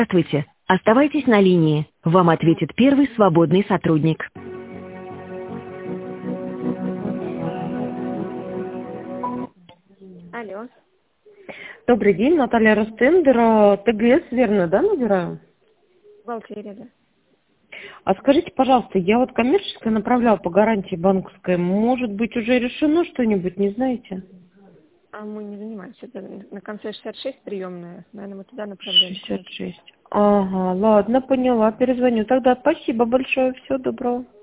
Здравствуйте. Оставайтесь на линии. Вам ответит первый свободный сотрудник. Алло. Добрый день, Наталья Ростендер, ТГС, верно, да, набираю? Бухгалтерия, да. А скажите, пожалуйста, я вот коммерческое направляла по гарантии банковской, может быть, уже решено что-нибудь, не знаете? А мы не занимаемся. Это на конце 66 приемная. Наверное, мы туда направляем. 66. Ага, ладно, поняла, перезвоню. Тогда спасибо большое, всего доброго.